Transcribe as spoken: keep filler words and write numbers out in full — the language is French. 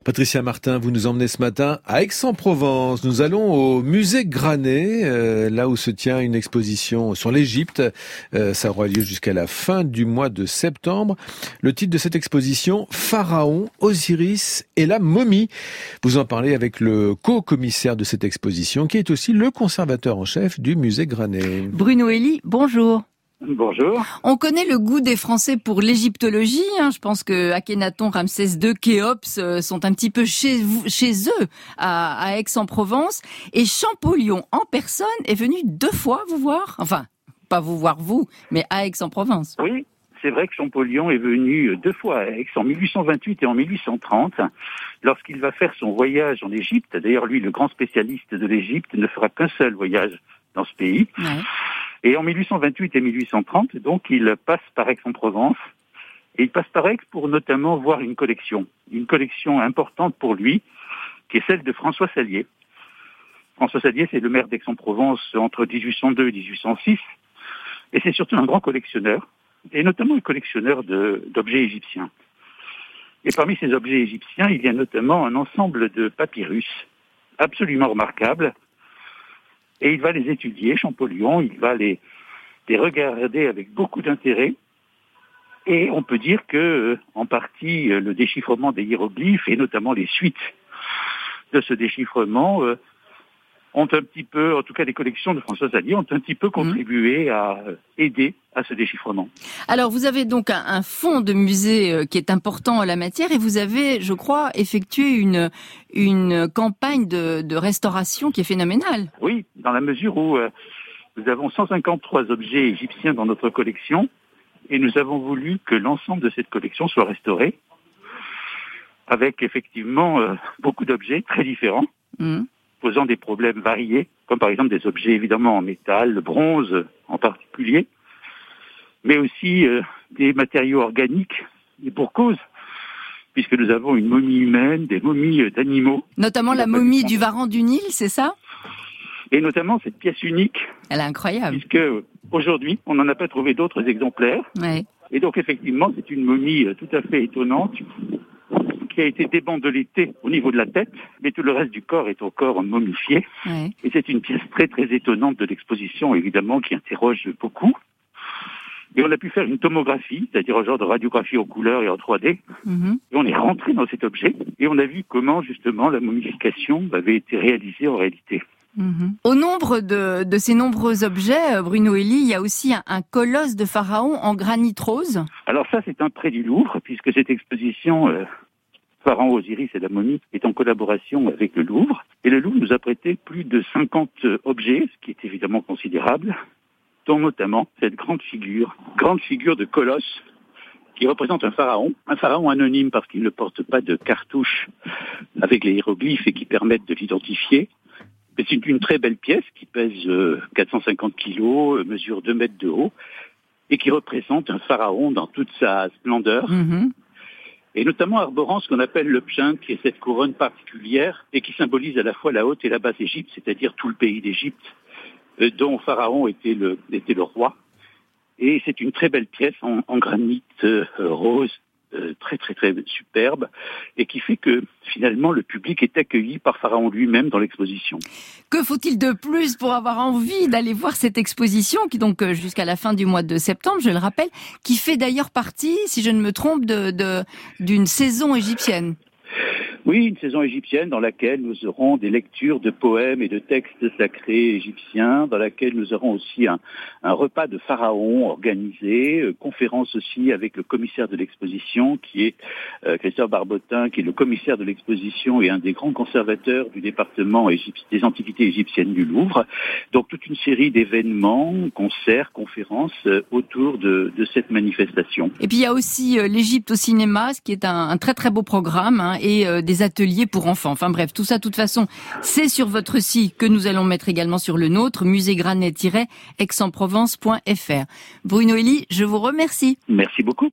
Patricia Martin, vous nous emmenez ce matin à Aix-en-Provence. Nous allons au musée Granet, euh, là où se tient une exposition sur l'Égypte. Euh, ça aura lieu jusqu'à la fin du mois de septembre. Le titre de cette exposition, Pharaon, Osiris et la momie. Vous en parlez avec le co-commissaire de cette exposition, qui est aussi le conservateur en chef du musée Granet. Bruno Elie, bonjour. Bonjour. On connaît le goût des Français pour l'égyptologie. Hein. Je pense que Akhenaton, Ramsès deux, Khéops euh, sont un petit peu chez, vous, chez eux à, à Aix-en-Provence. Et Champollion en personne est venu deux fois vous voir. Enfin, pas vous voir vous, mais à Aix-en-Provence. Oui, c'est vrai que Champollion est venu deux fois à Aix, en mille huit cent vingt-huit et en mille huit cent trente, lorsqu'il va faire son voyage en Égypte. D'ailleurs, lui, le grand spécialiste de l'Égypte, ne fera qu'un seul voyage dans ce pays. Ouais. Et en mille huit cent vingt-huit et mille huit cent trente, donc, il passe par Aix-en-Provence. Et il passe par Aix pour notamment voir une collection. Une collection importante pour lui, qui est celle de François Salier. François Salier, c'est le maire d'Aix-en-Provence entre dix-huit cent deux et dix-huit cent six. Et c'est surtout un grand collectionneur, et notamment un collectionneur de, d'objets égyptiens. Et parmi ces objets égyptiens, il y a notamment un ensemble de papyrus absolument remarquables. Et il va les étudier, Champollion, il va les, les regarder avec beaucoup d'intérêt. Et on peut dire que, en partie, le déchiffrement des hiéroglyphes, et notamment les suites de ce déchiffrement, euh, ont un petit peu, en tout cas les collections de François Salier, ont un petit peu contribué mmh. à aider à ce déchiffrement. Alors vous avez donc un, un fonds de musée qui est important en la matière, et vous avez, je crois, effectué une, une campagne de, de restauration qui est phénoménale. Oui, dans la mesure où euh, nous avons cent cinquante-trois objets égyptiens dans notre collection, et nous avons voulu que l'ensemble de cette collection soit restauré, avec effectivement euh, beaucoup d'objets très différents. Mmh. posant des problèmes variés, comme par exemple des objets évidemment en métal, le bronze en particulier, mais aussi euh, des matériaux organiques, et pour cause, puisque nous avons une momie humaine, des momies d'animaux. Notamment la momie du Varan du Nil, c'est ça ? Et notamment cette pièce unique. Elle est incroyable. Puisque aujourd'hui, on n'en a pas trouvé d'autres exemplaires. Ouais. Et donc effectivement, c'est une momie tout à fait étonnante, qui a été débandeletée au niveau de la tête, mais tout le reste du corps est encore momifié. Ouais. Et c'est une pièce très très étonnante de l'exposition, évidemment, qui interroge beaucoup. Et on a pu faire une tomographie, c'est-à-dire un genre de radiographie en couleur et en trois D. Mm-hmm. Et on est rentré dans cet objet, et on a vu comment, justement, la momification avait été réalisée en réalité. Mmh. Au nombre de, de ces nombreux objets, Bruno Elie, il y a aussi un, un colosse de pharaon en granit rose. Alors ça, c'est un prêt du Louvre, puisque cette exposition... Euh, Pharaon, Osiris et la momie est en collaboration avec le Louvre. Et le Louvre nous a prêté plus de cinquante objets, ce qui est évidemment considérable, dont notamment cette grande figure, grande figure de colosse, qui représente un pharaon, un pharaon anonyme parce qu'il ne porte pas de cartouche avec les hiéroglyphes et qui permettent de l'identifier. Mais c'est une très belle pièce qui pèse quatre cent cinquante kilos, mesure deux mètres de haut, et qui représente un pharaon dans toute sa splendeur. Mmh. Et notamment arborant ce qu'on appelle le pschent, qui est cette couronne particulière et qui symbolise à la fois la haute et la basse Égypte, c'est-à-dire tout le pays d'Égypte, euh, dont Pharaon était le, était le roi. Et c'est une très belle pièce en, en granit euh, rose, euh, très très très superbe, et qui fait que finalement le public est accueilli par Pharaon lui-même dans l'exposition. Que faut-il de plus pour avoir envie d'aller voir cette exposition, qui donc jusqu'à la fin du mois de septembre, je le rappelle, qui fait d'ailleurs partie, si je ne me trompe, de, de, d'une saison égyptienne? Oui, une saison égyptienne dans laquelle nous aurons des lectures de poèmes et de textes sacrés égyptiens, dans laquelle nous aurons aussi un, un repas de pharaon organisé, euh, conférence aussi avec le commissaire de l'exposition, qui est euh, Christophe Barbotin, qui est le commissaire de l'exposition et un des grands conservateurs du département égypti- des antiquités égyptiennes du Louvre. Donc toute une série d'événements, concerts, conférences euh, autour de, de cette manifestation. Et puis il y a aussi euh, l'Égypte au cinéma, ce qui est un, un très très beau programme, hein, et euh, des ateliers pour enfants. Enfin bref, tout ça, de toute façon, c'est sur votre site que nous allons mettre également sur le nôtre, musée granet tiret aix en provence point f r. Bruno Elie, je vous remercie. Merci beaucoup.